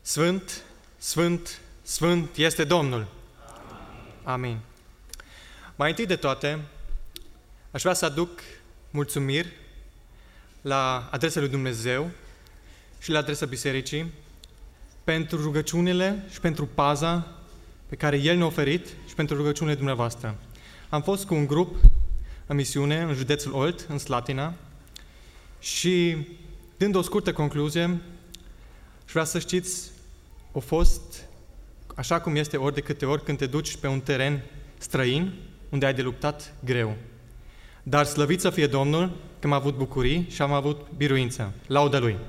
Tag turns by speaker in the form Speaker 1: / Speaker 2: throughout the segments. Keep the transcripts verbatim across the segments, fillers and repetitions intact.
Speaker 1: Sfânt, Sfânt, Sfânt este Domnul. Amin. Amin. Mai întâi de toate, aș vrea să aduc mulțumiri la adresa lui Dumnezeu și la adresa Bisericii pentru rugăciunile și pentru paza pe care El ne-a oferit și pentru rugăciunile dumneavoastră. Am fost cu un grup în misiune în județul Olt, în Slatina, și dând o scurtă concluzie, și vreau să știți, a fost așa cum este ori de câte ori când te duci pe un teren străin, unde ai de luptat greu. Dar slăvit să fie Domnul că am avut bucurii și am avut biruință. Laudă Lui!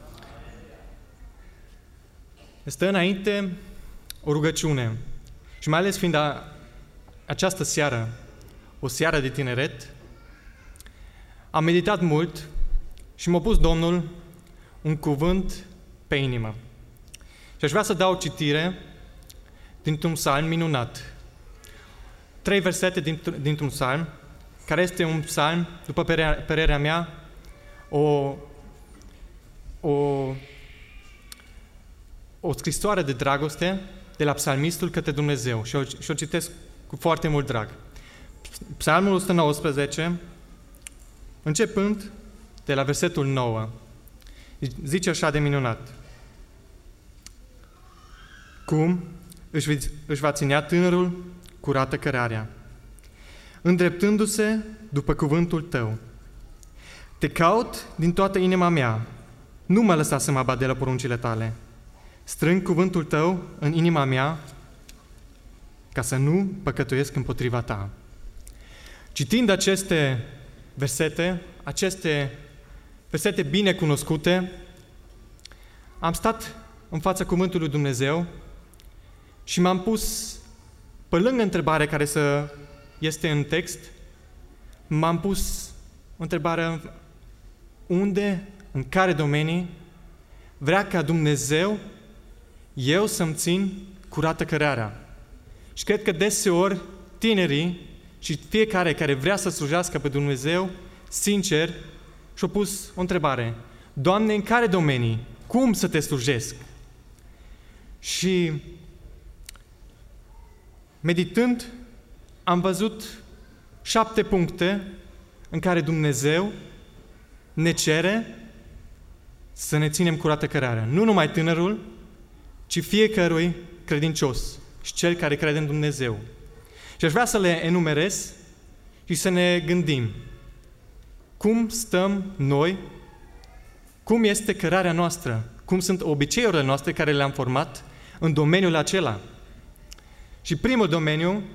Speaker 1: Stă înainte o rugăciune și mai ales fiind a, această seară, o seară de tineret, am meditat mult și m-a pus Domnul un cuvânt pe inimă. Și aș vrea să dau citire dintr-un psalm minunat. Trei versete dintr-un psalm, care este un psalm, după părerea mea, o, o, o scrisoare de dragoste de la psalmistul către Dumnezeu. Și o, și o citesc cu foarte mult drag. Psalmul o sută nouăsprezece, începând de la versetul nouă, zice așa de minunat: Cum își, își va ținea tânărul curată cărarea, îndreptându-se după cuvântul Tău. Te caut din toată inima mea, nu mă lăsa să mă abat de la poruncile Tale. Strâng cuvântul Tău în inima mea, ca să nu păcătuiesc împotriva Ta. Citind aceste versete, aceste versete bine cunoscute, am stat în fața cuvântului lui Dumnezeu și m-am pus, pe lângă întrebarea care să este în text, m-am pus întrebarea unde, în care domenii vrea ca Dumnezeu eu să-mi țin curată cărarea. Și cred că deseori tinerii și fiecare care vrea să slujească pe Dumnezeu, sincer, și-a pus o întrebare: Doamne, în care domenii? Cum să Te slujesc? Și meditând, am văzut șapte puncte în care Dumnezeu ne cere să ne ținem curată cărarea. Nu numai tânărul, ci fiecărui credincios și cel care crede în Dumnezeu. Și aș vrea să le enumerez și să ne gândim cum stăm noi, cum este cărarea noastră, cum sunt obiceiurile noastre care le-am format în domeniul acela. Și primul domeniu,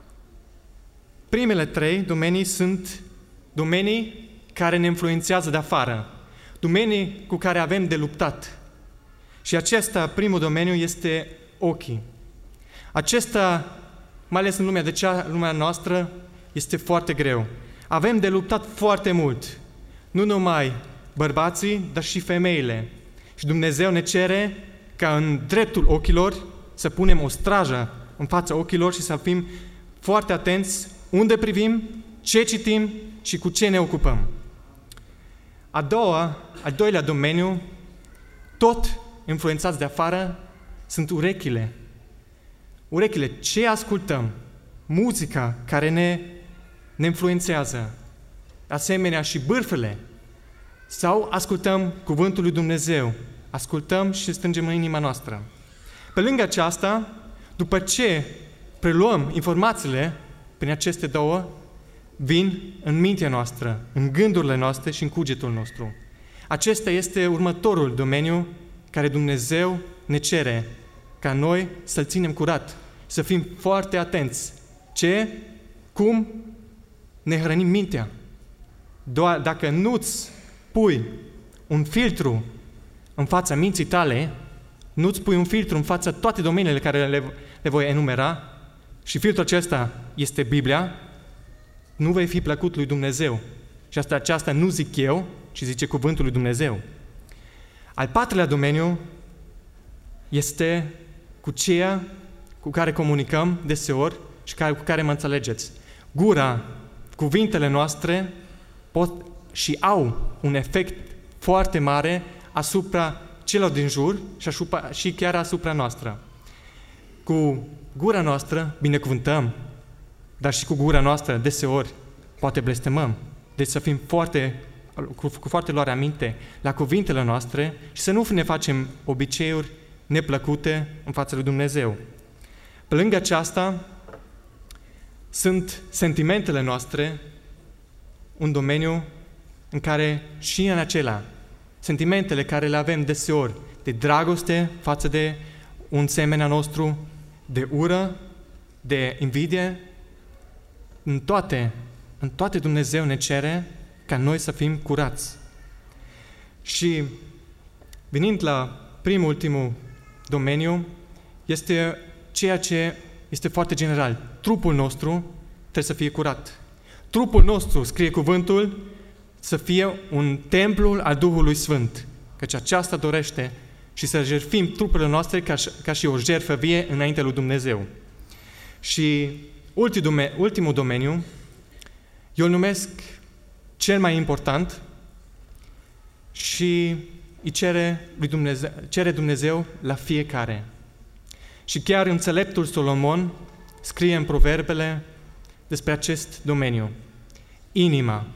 Speaker 1: primele trei domenii sunt domenii care ne influențează de afară, domenii cu care avem de luptat. Și acesta, primul domeniu, este ochii. Acesta, mai ales în lumea de cea, lumea noastră, este foarte greu. Avem de luptat foarte mult, nu numai bărbații, dar și femeile. Și Dumnezeu ne cere ca în dreptul ochilor să punem o strajă în fața ochilor și să fim foarte atenți unde privim, ce citim și cu ce ne ocupăm. A doua, al doilea domeniu, tot influențați de afară, sunt urechile. Urechile, ce ascultăm? Muzica care ne, ne influențează. Asemenea și bârfele. Sau ascultăm cuvântul lui Dumnezeu. Ascultăm și strângem în inima noastră. Pe lângă aceasta, după ce preluăm informațiile prin aceste două, vin în mintea noastră, în gândurile noastre și în cugetul nostru. Acesta este următorul domeniu care Dumnezeu ne cere ca noi să-L ținem curat, să fim foarte atenți. Ce? Cum ne hrănim mintea? Doar dacă nu-ți pui un filtru în fața minții tale, nu-ți pui un filtru în fața toate domeniile care le, le voi enumera, și filtrul acesta este Biblia, nu vei fi plăcut lui Dumnezeu. Și asta aceasta nu zic eu, ci zice cuvântul lui Dumnezeu. Al patrulea domeniu este cu ceea cu care comunicăm deseori și care, cu care mă înțelegeți. Gura, cuvintele noastre pot și au un efect foarte mare asupra celor din jur și, asupra, și chiar asupra noastră. Cu gura noastră binecuvântăm, dar și cu gura noastră deseori poate blestemăm. Deci să fim foarte, cu, cu foarte luare aminte la cuvintele noastre și să nu ne facem obiceiuri neplăcute în fața lui Dumnezeu. Pe lângă aceasta, sunt sentimentele noastre un domeniu în care și în acela, sentimentele care le avem deseori de dragoste față de un semenea nostru, de ură, de invidie, în toate, în toate Dumnezeu ne cere ca noi să fim curați. Și venind la primul, ultimul domeniu, este ceea ce este foarte general. Trupul nostru trebuie să fie curat. Trupul nostru, scrie cuvântul, să fie un templu al Duhului Sfânt, căci aceasta dorește și să jertfim trupurile noastre ca, ca și o jertfă vie înaintea lui Dumnezeu. Și ultimul domeniu, eu îl numesc cel mai important și îi cere, lui Dumnezeu, cere Dumnezeu la fiecare. Și chiar înțeleptul Solomon scrie în Proverbele despre acest domeniu. Inima.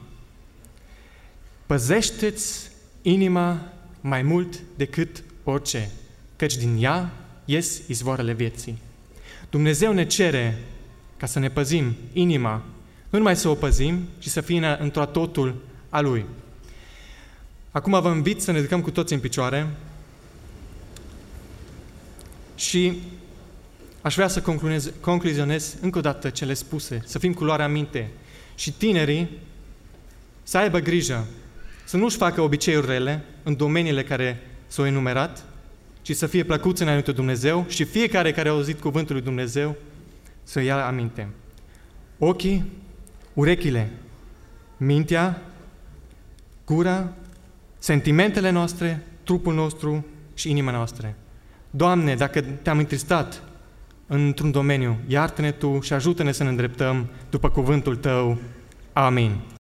Speaker 1: Păzește-ți inima mai mult decât orice, căci din ea ies izvoarele vieții. Dumnezeu ne cere ca să ne păzim inima, nu numai să o păzim, ci să fie într-o totul a Lui. Acum vă invit să ne ridicăm cu toți în picioare și aș vrea să concluzionez, concluzionez încă o dată cele spuse, să fim cu luarea minte și tinerii să aibă grijă, să nu-și facă obiceiuri rele în domeniile care s-au enumerat, ci să fie plăcuți înaintea Dumnezeu și fiecare care a auzit cuvântul lui Dumnezeu să ia aminte. Ochii, urechile, mintea, gura, sentimentele noastre, trupul nostru și inima noastră. Doamne, dacă te-am întristat într-un domeniu, iartă-ne Tu și ajută-ne să ne îndreptăm după cuvântul Tău. Amin.